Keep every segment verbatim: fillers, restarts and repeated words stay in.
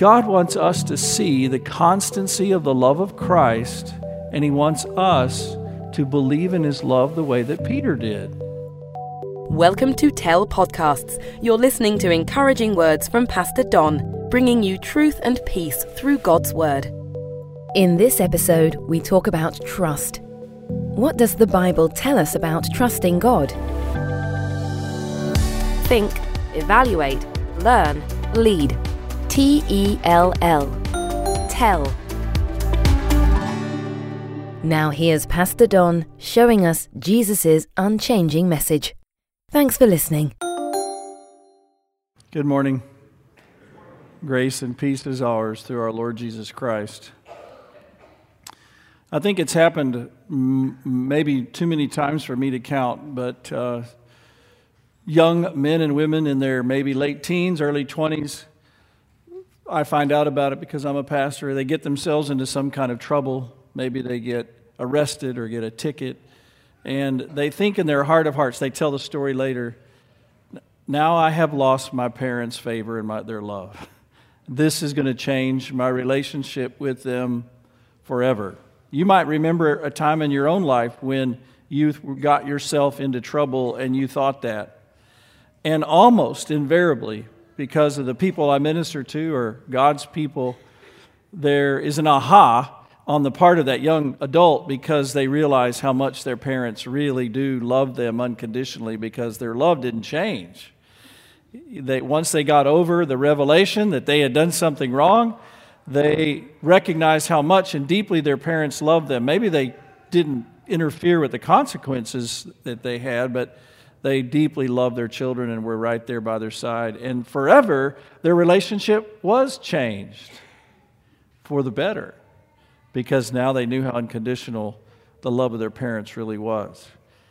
God wants us to see the constancy of the love of Christ, and He wants us to believe in His love the way that Peter did. Welcome to Tell Podcasts. You're listening to encouraging words from Pastor Don, bringing you truth and peace through God's Word. In this episode, we talk about trust. What does the Bible tell us about trusting God? Think, evaluate, learn, lead. T E L L. Tell. Now here's Pastor Don showing us Jesus' unchanging message. Thanks for listening. Good morning. Grace and peace is ours through our Lord Jesus Christ. I think it's happened m- maybe too many times for me to count, but uh, young men and women in their maybe late teens, early twenties, I find out about it because I'm a pastor. They get themselves into some kind of trouble. Maybe they get arrested or get a ticket, and they think in their heart of hearts, they tell the story later, now I have lost my parents' favor and my, their love. This is going to change my relationship with them forever. You might remember a time in your own life when you got yourself into trouble and you thought that. And almost invariably, because of the people I minister to or God's people, there is an aha on the part of that young adult because they realize how much their parents really do love them unconditionally because their love didn't change. They, once they got over the revelation that they had done something wrong, they recognized how much and deeply their parents loved them. Maybe they didn't interfere with the consequences that they had, but they deeply loved their children and were right there by their side. And forever, their relationship was changed for the better because now they knew how unconditional the love of their parents really was.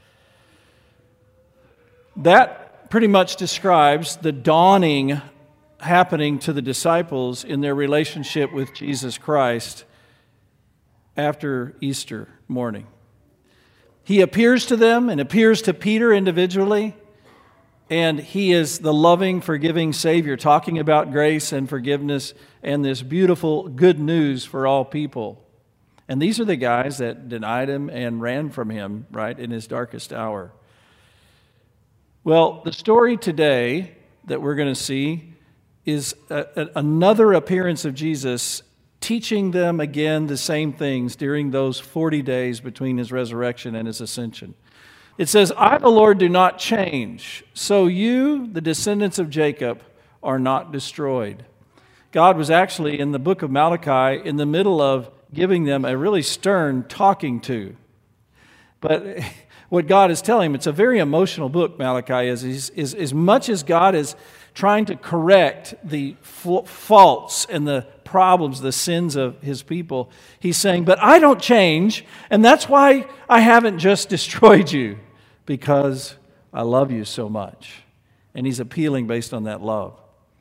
That pretty much describes the dawning happening to the disciples in their relationship with Jesus Christ after Easter morning. He appears to them and appears to Peter individually, and He is the loving, forgiving Savior, talking about grace and forgiveness and this beautiful good news for all people. And these are the guys that denied Him and ran from Him, right, in His darkest hour. Well, the story today that we're going to see is a, a, another appearance of Jesus teaching them again the same things during those forty days between His resurrection and His ascension. It says, I, the Lord, do not change, so you, the descendants of Jacob, are not destroyed. God was actually, in the book of Malachi, in the middle of giving them a really stern talking to. But what God is telling them, it's a very emotional book, Malachi is, is, is as much as God is trying to correct the faults and the problems, the sins of His people, He's saying, but I don't change, and that's why I haven't just destroyed you, because I love you so much. And He's appealing based on that love.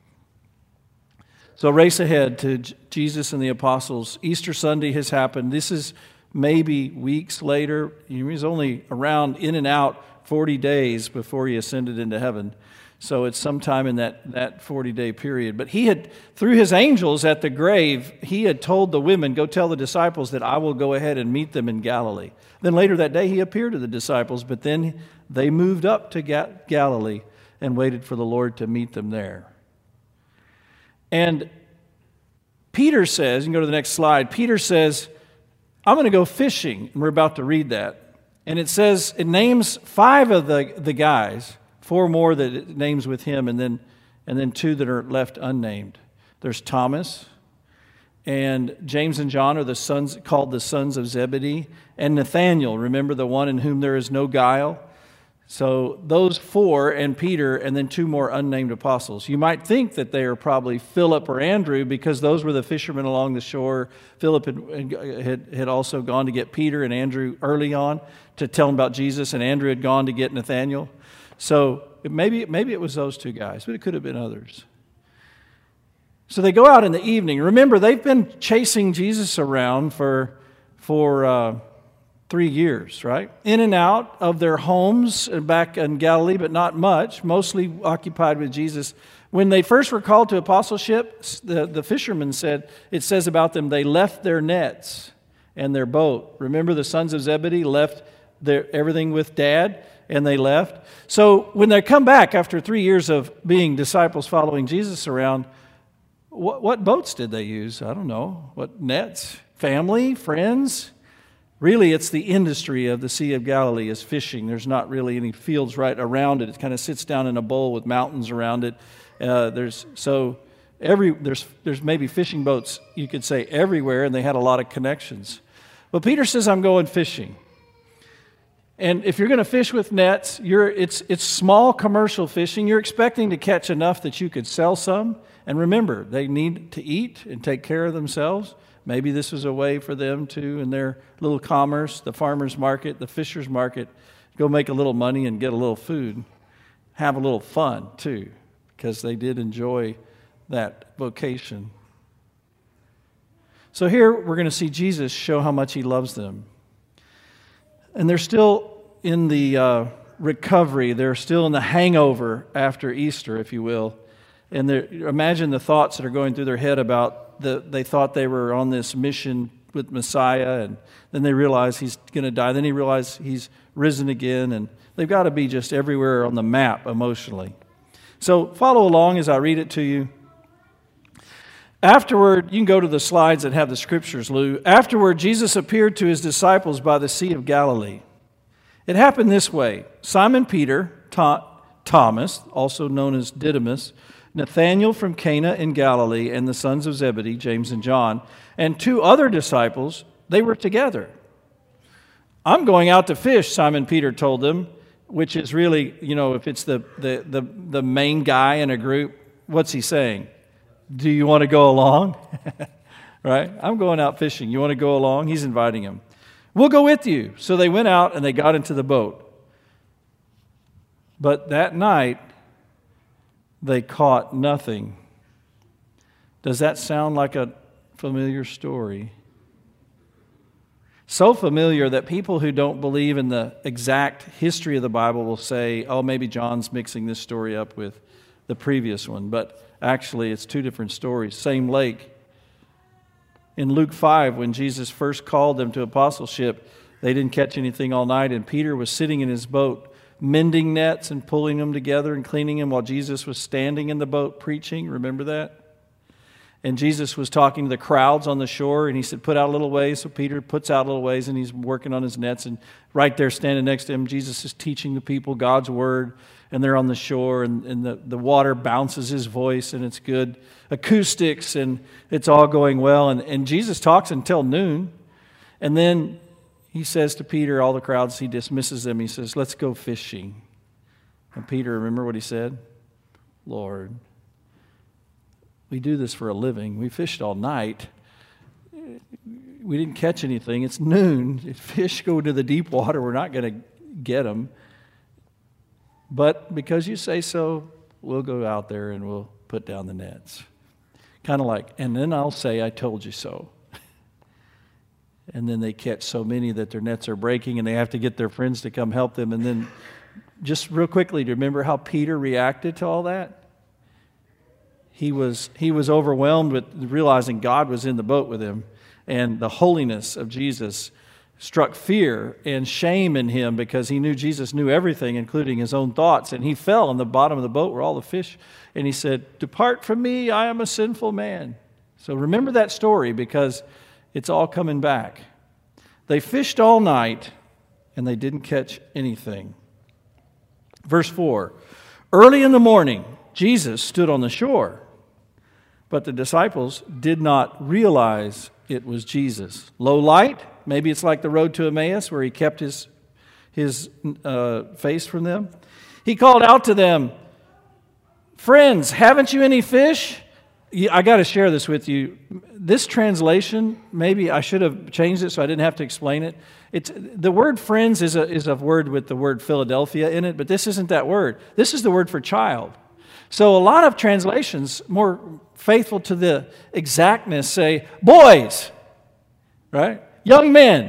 So race ahead to J- Jesus and the apostles. Easter Sunday has happened. This is maybe weeks later. He was only around in and out forty days before He ascended into heaven. So it's sometime in that, that forty-day period. But He had, through His angels at the grave, He had told the women, go tell the disciples that I will go ahead and meet them in Galilee. Then later that day He appeared to the disciples, but then they moved up to Ga- Galilee and waited for the Lord to meet them there. And Peter says, you can go to the next slide, Peter says, I'm going to go fishing. And we're about to read that. And it says, it names five of the, the guys, four more that it names with him, and then and then two that are left unnamed. There's Thomas, and James and John are the sons called the sons of Zebedee, and Nathanael, remember the one in whom there is no guile? So those four and Peter, and then two more unnamed apostles. You might think that they are probably Philip or Andrew because those were the fishermen along the shore. Philip had, had, had also gone to get Peter and Andrew early on to tell them about Jesus, and Andrew had gone to get Nathanael. So maybe, maybe it was those two guys, but it could have been others. So they go out in the evening. Remember, they've been chasing Jesus around for, for uh, three years, right? In and out of their homes back in Galilee, but not much, mostly occupied with Jesus. When they first were called to apostleship, the, the fishermen said, it says about them, they left their nets and their boat. Remember the sons of Zebedee left their, everything with Dad, and they left. So when they come back after three years of being disciples following Jesus around, what, what boats did they use? I don't know. What nets? Family? Friends? Really, it's the industry of the Sea of Galilee is fishing. There's not really any fields right around it. It kind of sits down in a bowl with mountains around it. Uh, there's so every there's there's maybe fishing boats, you could say, everywhere, and they had a lot of connections. But Peter says, I'm going fishing. And if you're going to fish with nets, you're it's it's small commercial fishing. You're expecting to catch enough that you could sell some. And remember, they need to eat and take care of themselves. Maybe this was a way for them to, in their little commerce, the farmer's market, the fisher's market, go make a little money and get a little food. Have a little fun, too, because they did enjoy that vocation. So here we're going to see Jesus show how much he loves them. And they're still in the uh, recovery. They're still in the hangover after Easter, if you will. And imagine the thoughts that are going through their head about the, they thought they were on this mission with Messiah, and then they realize he's going to die. Then he realized he's risen again, and they've got to be just everywhere on the map emotionally. So follow along as I read it to you. Afterward, you can go to the slides that have the scriptures, Lou. Afterward, Jesus appeared to his disciples by the Sea of Galilee. It happened this way. Simon Peter, Thomas, also known as Didymus, Nathanael from Cana in Galilee, and the sons of Zebedee, James and John, and two other disciples, they were together. I'm going out to fish, Simon Peter told them, which is really, you know, if it's the, the, the, the main guy in a group, what's he saying? Do you want to go along? Right? I'm going out fishing. You want to go along? He's inviting him. We'll go with you. So they went out and they got into the boat. But that night, they caught nothing. Does that sound like a familiar story? So familiar that people who don't believe in the exact history of the Bible will say, oh, maybe John's mixing this story up with the previous one. But actually, it's two different stories. Same lake. In Luke five, when Jesus first called them to apostleship, they didn't catch anything all night, and Peter was sitting in his boat mending nets and pulling them together and cleaning them while Jesus was standing in the boat preaching. Remember that? And Jesus was talking to the crowds on the shore, and he said, put out a little ways. So Peter puts out a little ways, and he's working on his nets. And right there standing next to him, Jesus is teaching the people God's word, and they're on the shore, and, and the, the water bounces his voice, and it's good acoustics, and it's all going well. And, and Jesus talks until noon, and then he says to Peter, all the crowds, he dismisses them. He says, let's go fishing. And Peter, remember what he said? Lord, we do this for a living. We fished all night. We didn't catch anything. It's noon. If fish go into the deep water, we're not going to get them. But because you say so, we'll go out there and we'll put down the nets. Kind of like, and then I'll say, I told you so. And then they catch so many that their nets are breaking and they have to get their friends to come help them. And then just real quickly, do you remember how Peter reacted to all that? He was, he was overwhelmed with realizing God was in the boat with him. And the holiness of Jesus struck fear and shame in him because he knew Jesus knew everything, including his own thoughts. And he fell on the bottom of the boat where all the fish. And he said, depart from me, I am a sinful man. So remember that story because it's all coming back. They fished all night, and they didn't catch anything. Verse four, early in the morning, Jesus stood on the shore, but the disciples did not realize it was Jesus. Low light, maybe it's like the road to Emmaus where he kept his, his uh, face from them. He called out to them, friends, haven't you any fish? I got to share this with you. This translation, maybe I should have changed it so I didn't have to explain it. It's the word friends is a is a word with the word Philadelphia in it, but this isn't that word. This is the word for child. So a lot of translations, more faithful to the exactness, say boys, right? Young men.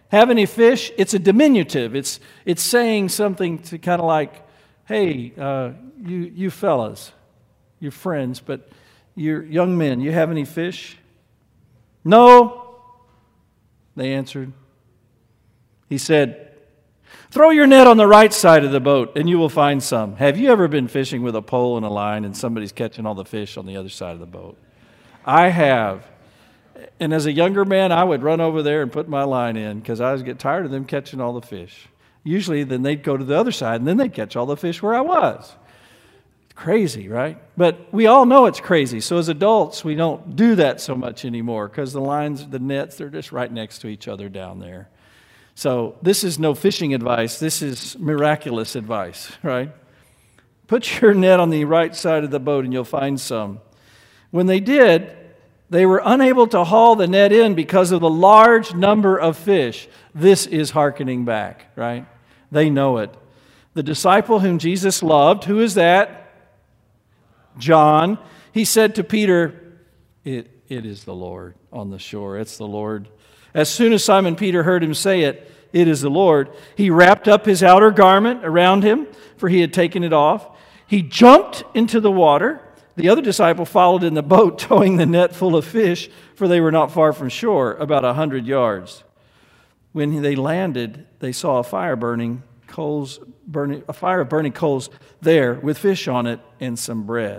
Have any fish? It's a diminutive. It's it's saying something to kind of like, hey, uh, you you fellas, you're friends, but you're young men, you have any fish? No, they answered. He said, throw your net on the right side of the boat and you will find some. Have you ever been fishing with a pole and a line and somebody's catching all the fish on the other side of the boat? I have. And as a younger man, I would run over there and put my line in because I was get tired of them catching all the fish. Usually then they'd go to the other side and then they'd catch all the fish where I was. Crazy, right? But we all know it's crazy. So as adults, we don't do that so much anymore because the lines, the nets, they're just right next to each other down there. So this is no fishing advice. This is miraculous advice, right? Put your net on the right side of the boat and you'll find some. When they did, they were unable to haul the net in because of the large number of fish. This is hearkening back, right? They know it. The disciple whom Jesus loved, who is that? John. He said to Peter, it, it is the Lord on the shore. It's the Lord. As soon as Simon Peter heard him say it, it is the Lord, he wrapped up his outer garment around him, for he had taken it off. He jumped into the water. The other disciple followed in the boat, towing the net full of fish, for they were not far from shore, about a hundred yards. When they landed, they saw a fire burning, coals burning, a fire of burning coals there, with fish on it and some bread.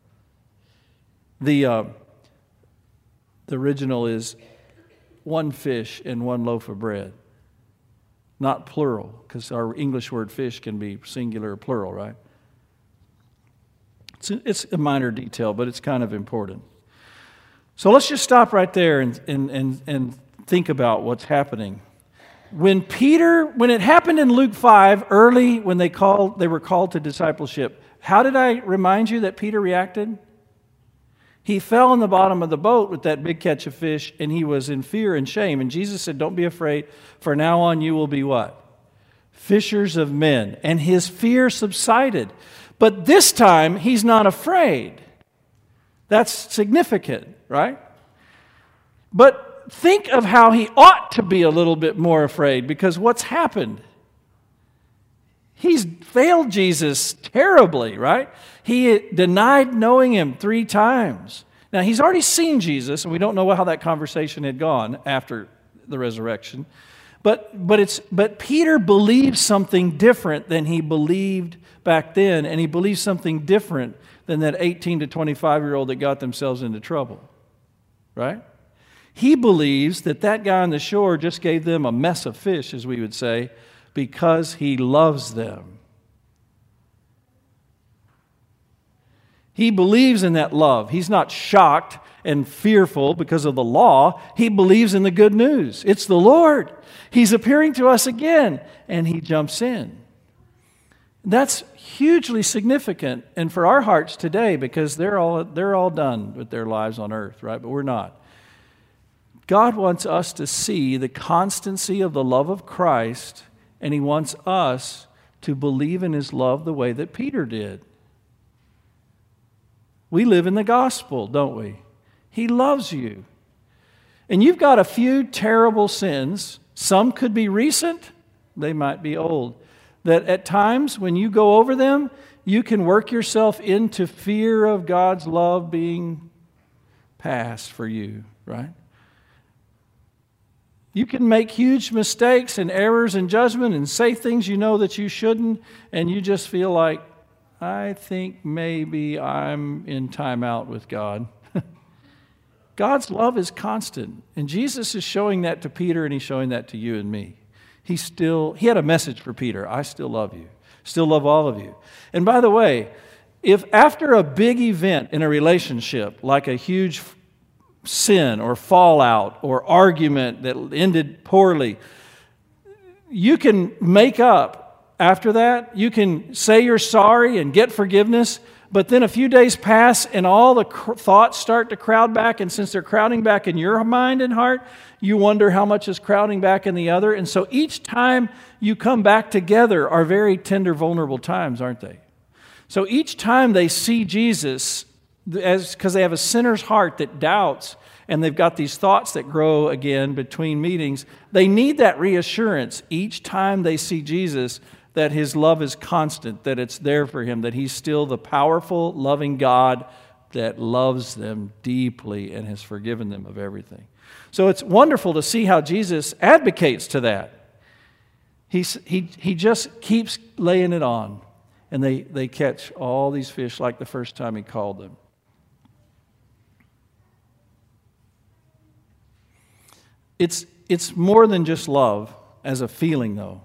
The uh, the original is one fish and one loaf of bread, not plural, because our English word fish can be singular or plural, right? It's a, it's a minor detail, but it's kind of important. So let's just stop right there and, and, and, and think about what's happening. When Peter, when it happened in Luke five, early when they called, they were called to discipleship, how did I remind you that Peter reacted? He fell in the bottom of the boat with that big catch of fish, and he was in fear and shame. And Jesus said, don't be afraid, for now on you will be what? Fishers of men. And his fear subsided. But this time, he's not afraid. That's significant, right? But think of how he ought to be a little bit more afraid, because what's happened? He's failed Jesus terribly, right? He denied knowing him three times. Now, he's already seen Jesus, and we don't know how that conversation had gone after the resurrection. But but it's but Peter believes something different than he believed back then, and he believes something different than that eighteen to twenty-five-year-old that got themselves into trouble, right? He believes that that guy on the shore just gave them a mess of fish, as we would say, because he loves them. He believes in that love. He's not shocked and fearful because of the law. He believes in the good news. It's the Lord. He's appearing to us again, and he jumps in. That's hugely significant, and for our hearts today, because they're all they're all done with their lives on earth, right? But we're not. God wants us to see the constancy of the love of Christ, and he wants us to believe in his love the way that Peter did. We live in the gospel, don't we? He loves you. And you've got a few terrible sins. Some could be recent, they might be old. That at times when you go over them, you can work yourself into fear of God's love being past for you, right? You can make huge mistakes and errors in judgment and say things you know that you shouldn't, and you just feel like, I think maybe I'm in timeout with God. God's love is constant, and Jesus is showing that to Peter, and he's showing that to you and me. He still, he had a message for Peter. I still love you. Still love all of you. And by the way, if after a big event in a relationship, like a huge sin or fallout or argument that ended poorly, you can make up after that. You can say you're sorry and get forgiveness, but then a few days pass and all the cr- thoughts start to crowd back, and since they're crowding back in your mind and heart, you wonder how much is crowding back in the other. And so each time you come back together are very tender, vulnerable times, aren't they? So each time they see Jesus, as because they have a sinner's heart that doubts, and they've got these thoughts that grow again between meetings. They need that reassurance each time they see Jesus that his love is constant, that it's there for him, that he's still the powerful, loving God that loves them deeply and has forgiven them of everything. So it's wonderful to see how Jesus advocates to that. He's, he, he just keeps laying it on, and they, they catch all these fish like the first time he called them. It's, it's more than just love as a feeling, though.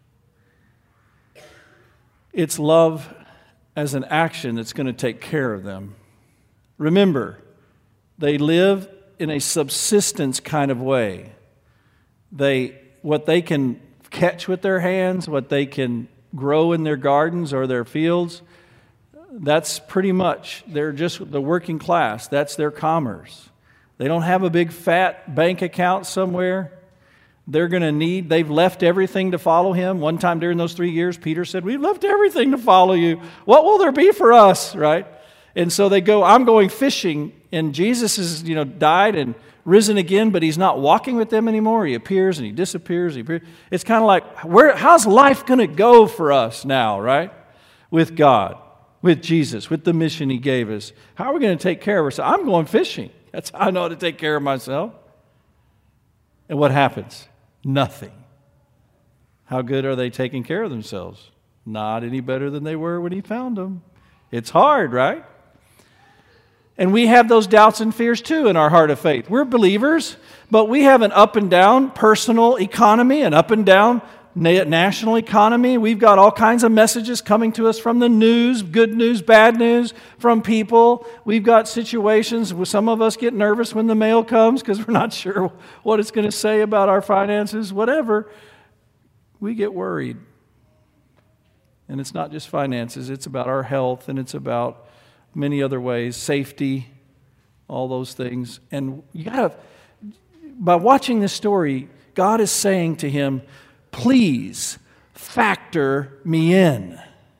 It's love as an action that's going to take care of them. Remember, they live in a subsistence kind of way. They, what they can catch with their hands, what they can grow in their gardens or their fields, that's pretty much, they're just the working class. That's their commerce. They don't have a big fat bank account somewhere. They're going to need, they've left everything to follow him. One time during those three years, Peter said, we've left everything to follow you. What will there be for us, right? And so they go, I'm going fishing, and Jesus has, you know, died and risen again, but he's not walking with them anymore. He appears and he disappears. He appears. It's kind of like, where? How's life going to go for us now, right? With God, with Jesus, with the mission he gave us. How are we going to take care of ourselves? I'm going fishing. That's how I know how to take care of myself. And what happens? Nothing. How good are they taking care of themselves? Not any better than they were when he found them. It's hard, right? And we have those doubts and fears too in our heart of faith. We're believers, but we have an up and down personal economy, an up and down national economy. We've got all kinds of messages coming to us from the news, good news, bad news, from people. We've got situations where some of us get nervous when the mail comes because we're not sure what it's going to say about our finances, whatever. We get worried. And it's not just finances, it's about our health, and it's about many other ways, safety, all those things. And you got to, by watching this story, God is saying to him, please factor me in.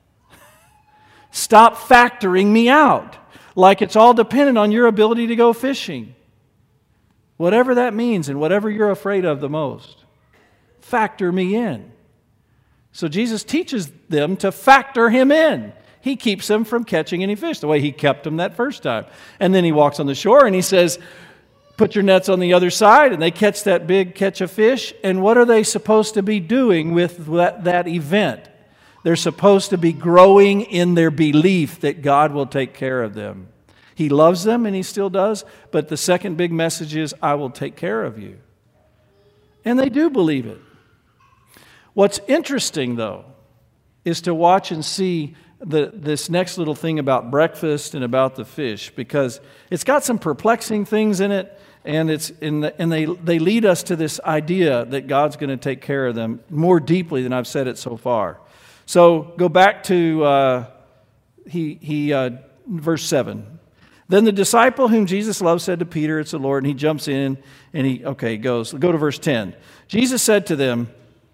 Stop factoring me out like it's all dependent on your ability to go fishing. Whatever that means and whatever you're afraid of the most, factor me in. So Jesus teaches them to factor him in. He keeps them from catching any fish the way he kept them that first time. And then he walks on the shore and he says, put your nets on the other side, and they catch that big catch of fish. And what are they supposed to be doing with that, that event? They're supposed to be growing in their belief that God will take care of them. He loves them, and he still does, but the second big message is, I will take care of you. And they do believe it. What's interesting, though, is to watch and see the, this next little thing about breakfast and about the fish, because it's got some perplexing things in it, and it's in the, and they they lead us to this idea that God's going to take care of them more deeply than I've said it so far. So go back to uh, he he uh, verse seven. Then the disciple whom Jesus loved said to Peter, "It's the Lord," and he jumps in and he okay goes. Go to verse ten. Jesus said to them,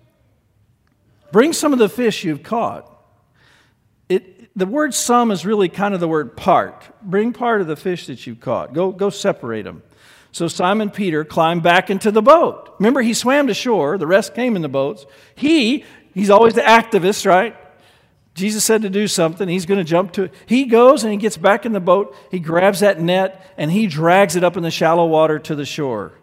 "Bring some of the fish you've caught." It, the word some is really kind of the word part. Bring part of the fish that you've caught. Go, go separate them. So Simon Peter climbed back into the boat. Remember, he swam to shore. The rest came in the boats. He, he's always the activist, right? Jesus said to do something. He's going to jump to it. He goes and he gets back in the boat. He grabs that net and he drags it up in the shallow water to the shore.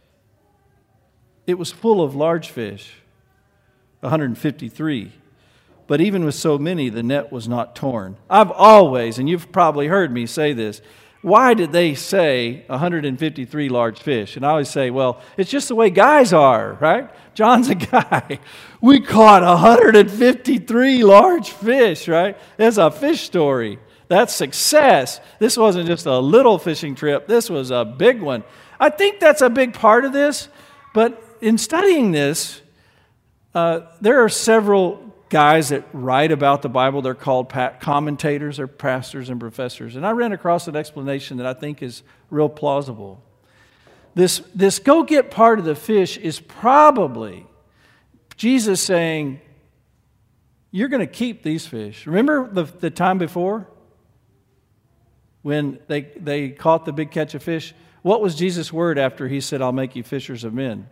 It was full of large fish, one hundred fifty-three. But even with so many, the net was not torn. I've always, and you've probably heard me say this, why did they say one hundred fifty-three large fish? And I always say, well, it's just the way guys are, right? John's a guy. We caught one hundred fifty-three large fish, right? That's a fish story. That's success. This wasn't just a little fishing trip. This was a big one. I think that's a big part of this. But in studying this, uh, there are several guys that write about the Bible. They're called commentators. They're pastors and professors. And I ran across an explanation that I think is real plausible. This, this go get part of the fish is probably Jesus saying, you're going to keep these fish. Remember the, the time before? when they, they caught the big catch of fish, what was Jesus' word after he said, I'll make you fishers of men?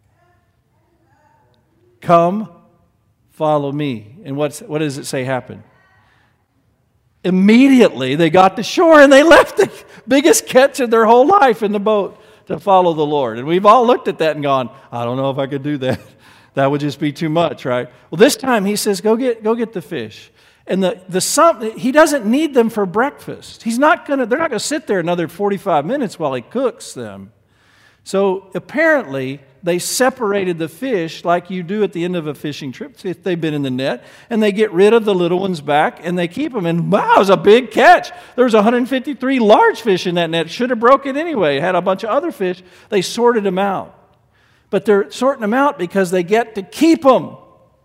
Come, follow me. And what's, what does it say happened? Immediately they got to shore and they left the biggest catch of their whole life in the boat to follow the Lord. And we've all looked at that and gone, I don't know if I could do that. That would just be too much, right? Well, this time he says, go get, go get the fish. And the, the some, he doesn't need them for breakfast. He's not gonna, they're not going to sit there another forty-five minutes while he cooks them. So apparently they separated the fish like you do at the end of a fishing trip if they've been in the net, and they get rid of the little ones back and they keep them. And wow, it was a big catch. There was one hundred fifty-three large fish in that net. Should have broke it anyway. It had a bunch of other fish. They sorted them out. But they're sorting them out because they get to keep them.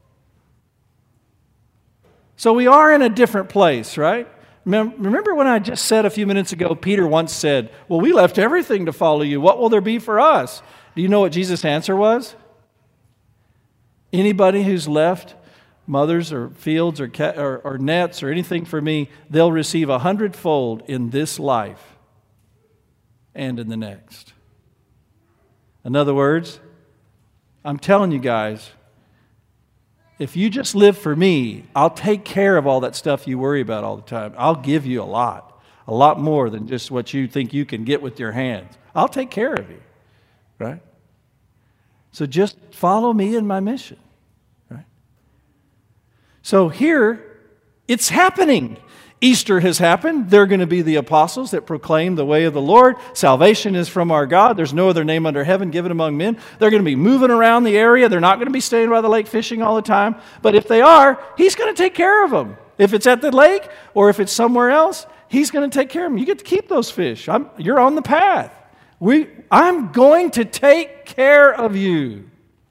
So we are in a different place, right? Remember when I just said a few minutes ago, Peter once said, well, we left everything to follow you. What will there be for us? Do you know what Jesus' answer was? Anybody who's left mothers or fields or, ca- or, or nets or anything for me, they'll receive a hundredfold in this life and in the next. In other words, I'm telling you guys, if you just live for me, I'll take care of all that stuff you worry about all the time. I'll give you a lot, a lot more than just what you think you can get with your hands. I'll take care of you, right? So just follow me in my mission, right? So here, it's happening. Easter has happened. They're going to be the apostles that proclaim the way of the Lord. Salvation is from our God. There's no other name under heaven given among men. They're going to be moving around the area. They're not going to be staying by the lake fishing all the time. But if they are, He's going to take care of them. If it's at the lake or if it's somewhere else, He's going to take care of them. You get to keep those fish. I'm, you're on the path. We, I'm going to take care of you.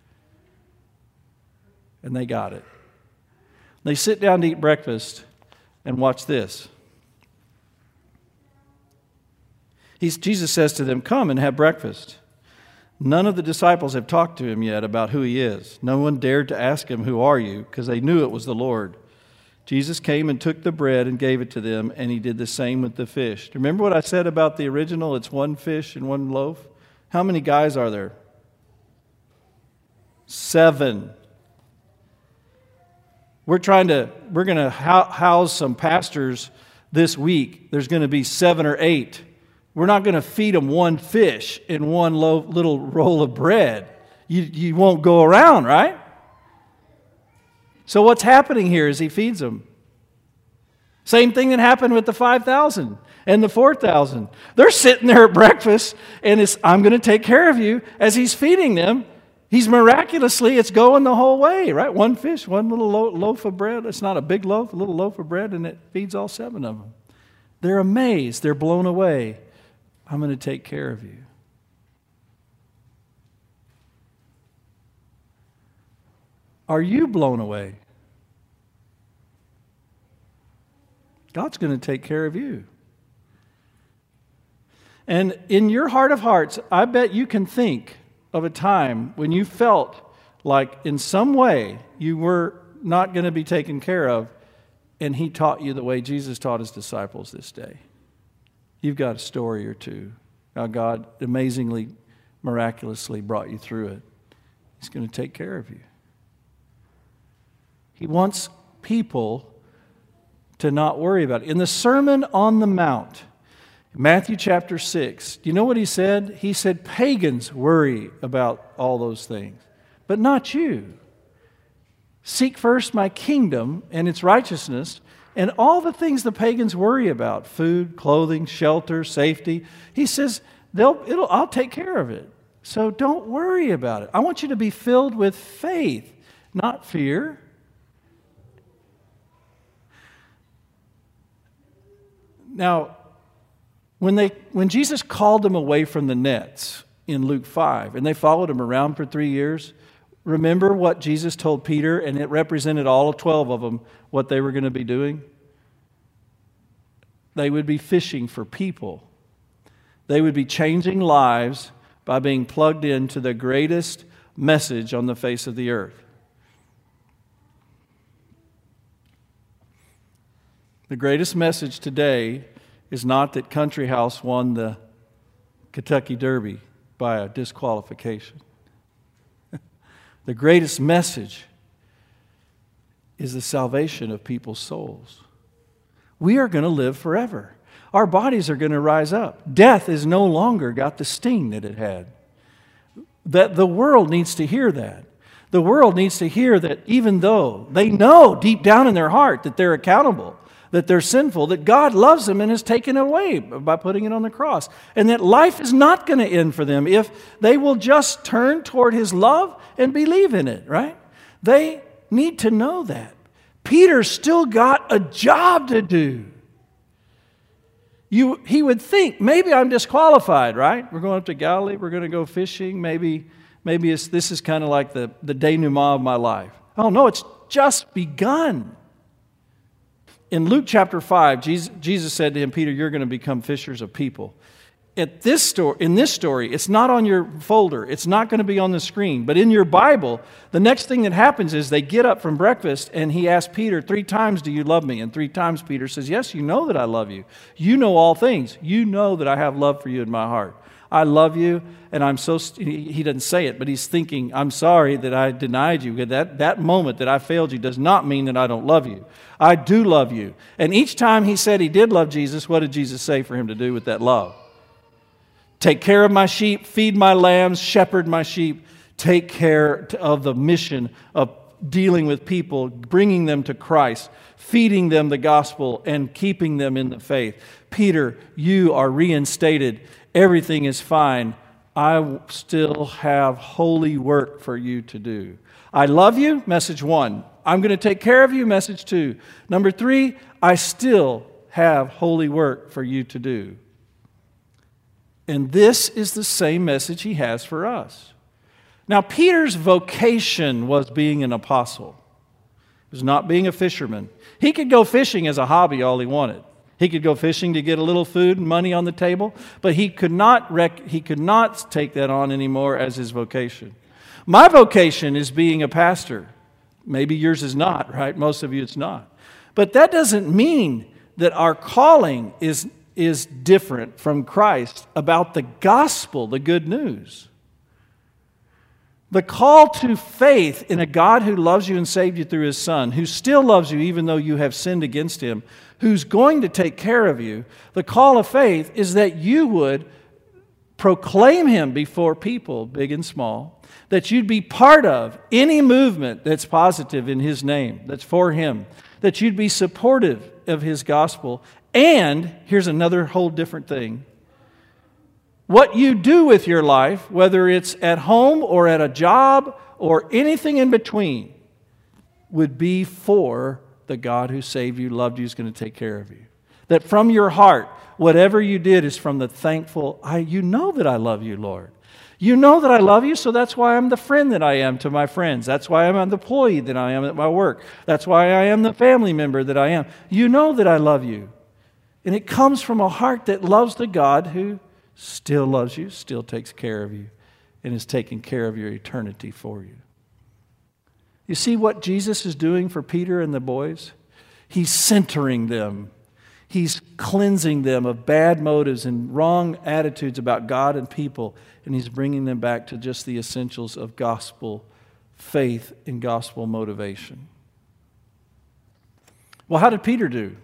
And they got it. They sit down to eat breakfast. And watch this. He's, Jesus says to them, come and have breakfast. None of the disciples have talked to him yet about who he is. No one dared to ask him, who are you? Because they knew it was the Lord. Jesus came and took the bread and gave it to them, and he did the same with the fish. Remember what I said about the original? It's one fish and one loaf. How many guys are there? Seven. We're trying to, we're going to house some pastors this week. There's going to be seven or eight. We're not going to feed them one fish and one loaf, little roll of bread. You, you won't go around, right? So what's happening here is he feeds them. Same thing that happened with the five thousand and the four thousand. They're sitting there at breakfast, and it's, I'm going to take care of you as he's feeding them. He's miraculously, it's going the whole way, right? One fish, one little lo- loaf of bread. It's not a big loaf, a little loaf of bread, and it feeds all seven of them. They're amazed. They're blown away. I'm going to take care of you. Are you blown away? God's going to take care of you. And in your heart of hearts, I bet you can think of a time when you felt like in some way you were not going to be taken care of, and he taught you the way Jesus taught his disciples this day. You've got a story or two how God amazingly, miraculously brought you through it. He's going to take care of you. He wants people to not worry about it. In the Sermon on the Mount, Matthew chapter six, do you know what he said? He said, pagans worry about all those things, but not you. Seek first my kingdom and its righteousness, and all the things the pagans worry about, food, clothing, shelter, safety. He says, They'll, it'll, I'll take care of it. So don't worry about it. I want you to be filled with faith, not fear. Now, When they, when Jesus called them away from the nets in Luke five, and they followed him around for three years, remember what Jesus told Peter, and it represented all twelve of them, what they were going to be doing? They would be fishing for people. They would be changing lives by being plugged into the greatest message on the face of the earth. The greatest message today is not that Country House won the Kentucky Derby by a disqualification. The greatest message is the salvation of people's souls. We are going to live forever. Our bodies are going to rise up. Death is no longer got the sting that it had. That the world needs to hear that. The world needs to hear that even though they know deep down in their heart that they're accountable, that they're sinful, that God loves them and has taken it away by putting it on the cross. And that life is not going to end for them if they will just turn toward His love and believe in it, right? They need to know that. Peter's still got a job to do. You, he would think, maybe I'm disqualified, right? We're going up to Galilee, we're going to go fishing, maybe maybe it's, this is kind of like the, the denouement of my life. Oh no, it's just begun. In Luke chapter five, Jesus, Jesus said to him, Peter, you're going to become fishers of people. At this story, in this story, it's not on your folder. It's not going to be on the screen. But in your Bible, the next thing that happens is they get up from breakfast and he asks Peter, three times, do you love me? And three times Peter says, yes, you know that I love you. You know all things. You know that I have love for you in my heart. I love you, and I'm so, he doesn't say it, but he's thinking, I'm sorry that I denied you. That, that moment that I failed you does not mean that I don't love you. I do love you. And each time he said he did love Jesus, what did Jesus say for him to do with that love? Take care of my sheep, feed my lambs, shepherd my sheep, take care of the mission of dealing with people, bringing them to Christ, feeding them the gospel, and keeping them in the faith. Peter, you are reinstated. Everything is fine. I still have holy work for you to do. I love you, message one. I'm going to take care of you, message two. Number three, I still have holy work for you to do. And this is the same message he has for us. Now, Peter's vocation was being an apostle. It was not being a fisherman. He could go fishing as a hobby all he wanted. He could go fishing to get a little food and money on the table, but he could not rec- he could not take that on anymore as his vocation. My vocation is being a pastor. Maybe yours is not, right? Most of you it's not. But that doesn't mean that our calling is is different from Christ about the gospel, the good news. The call to faith in a God who loves you and saved you through His Son, who still loves you even though you have sinned against Him, who's going to take care of you, the call of faith is that you would proclaim Him before people, big and small, that you'd be part of any movement that's positive in His name, that's for Him, that you'd be supportive of His gospel. And here's another whole different thing. What you do with your life, whether it's at home or at a job or anything in between, would be for the God who saved you, loved you, is going to take care of you. That from your heart, whatever you did is from the thankful, I, you know that I love you, Lord. You know that I love you, so that's why I'm the friend that I am to my friends. That's why I'm the employee that I am at my work. That's why I am the family member that I am. You know that I love you. And it comes from a heart that loves the God who still loves you, still takes care of you, and is taking care of your eternity for you. You see what Jesus is doing for Peter and the boys? He's centering them. He's cleansing them of bad motives and wrong attitudes about God and people, and He's bringing them back to just the essentials of gospel faith and gospel motivation. Well, how did Peter do?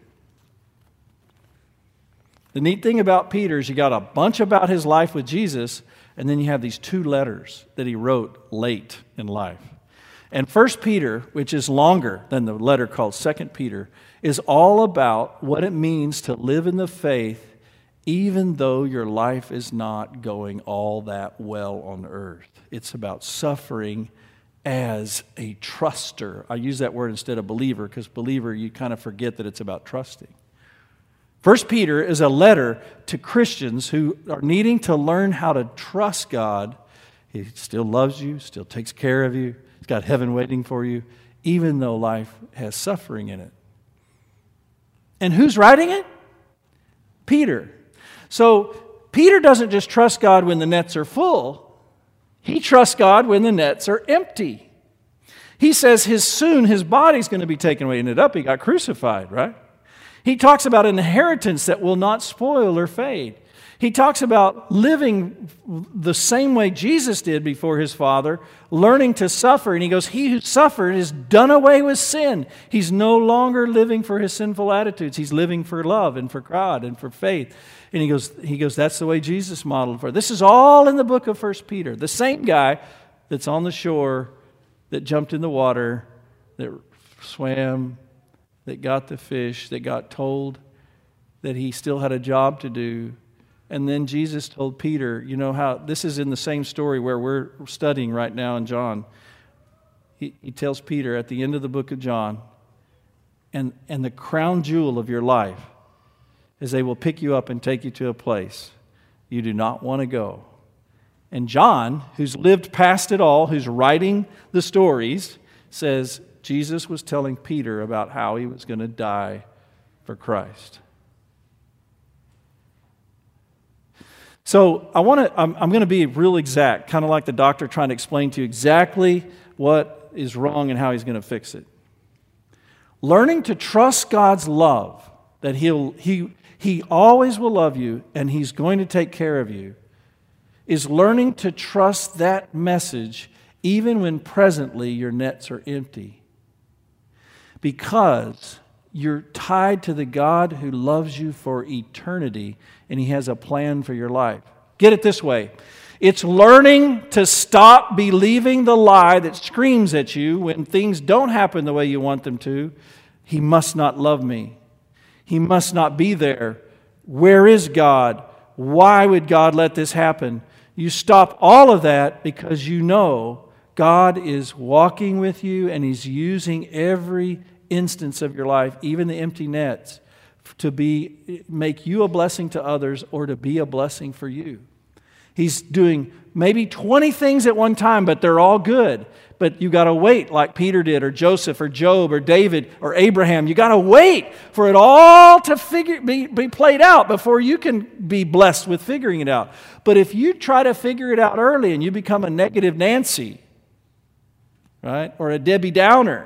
The neat thing about Peter is you got a bunch about his life with Jesus, and then you have these two letters that he wrote late in life. And First Peter, which is longer than the letter called Second Peter, is all about what it means to live in the faith even though your life is not going all that well on earth. It's about suffering as a truster. I use that word instead of believer because believer, you kind of forget that it's about trusting. First Peter is a letter to Christians who are needing to learn how to trust God. He still loves you, still takes care of you. He's got heaven waiting for you, even though life has suffering in it. And who's writing it? Peter. So Peter doesn't just trust God when the nets are full. He trusts God when the nets are empty. He says his soon his body's going to be taken away. Ended up, he got crucified, right? He talks about an inheritance that will not spoil or fade. He talks about living the same way Jesus did before his Father, learning to suffer. And he goes, he who suffered is done away with sin. He's no longer living for his sinful attitudes. He's living for love and for God and for faith. And he goes, he goes, that's the way Jesus modeled for it. This is all in the book of First Peter. The same guy that's on the shore, that jumped in the water, that swam, that got the fish, that got told that he still had a job to do. And then Jesus told Peter, you know how, this is in the same story where we're studying right now in John. He, he tells Peter at the end of the book of John, and, and the crown jewel of your life is they will pick you up and take you to a place you do not want to go. And John, who's lived past it all, who's writing the stories, says Jesus was telling Peter about how he was going to die for Christ. So I want to. I'm, I'm going to be real exact, kind of like the doctor trying to explain to you exactly what is wrong and how he's going to fix it. Learning to trust God's love, that He'll He He always will love you and He's going to take care of you, is learning to trust that message even when presently your nets are empty, because you're tied to the God who loves you for eternity, and He has a plan for your life. Get it this way. It's learning to stop believing the lie that screams at you when things don't happen the way you want them to. He must not love me. He must not be there. Where is God? Why would God let this happen? You stop all of that because you know God is walking with you and He's using every instance of your life, even the empty nets, to be make you a blessing to others or to be a blessing for you. He's doing maybe twenty things at one time, but they're all good. But you got to wait like Peter did, or Joseph, or Job, or David, or Abraham. You got to wait for it all to figure be, be played out before you can be blessed with figuring it out. But if you try to figure it out early and you become a negative Nancy, right, or a Debbie Downer,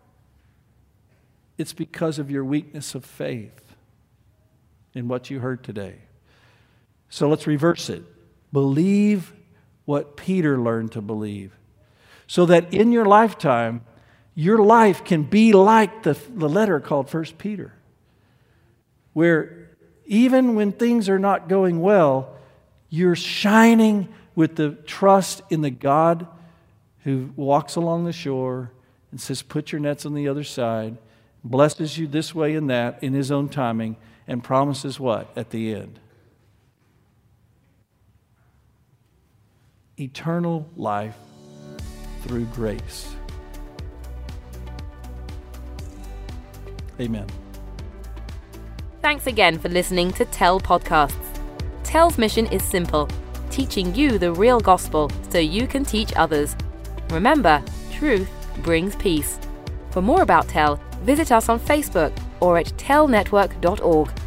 it's because of your weakness of faith in what you heard today. So let's reverse it. Believe what Peter learned to believe, so that in your lifetime, your life can be like the, the letter called First Peter, where even when things are not going well, you're shining with the trust in the God who walks along the shore and says, put your nets on the other side, blesses you this way and that in His own timing, and promises what at the end? Eternal life through grace. Amen. Thanks again for listening to Tell Podcasts. Tell's mission is simple: teaching you the real gospel so you can teach others. Remember, truth brings peace. For more about Tell, visit us on Facebook or at tell network dot org.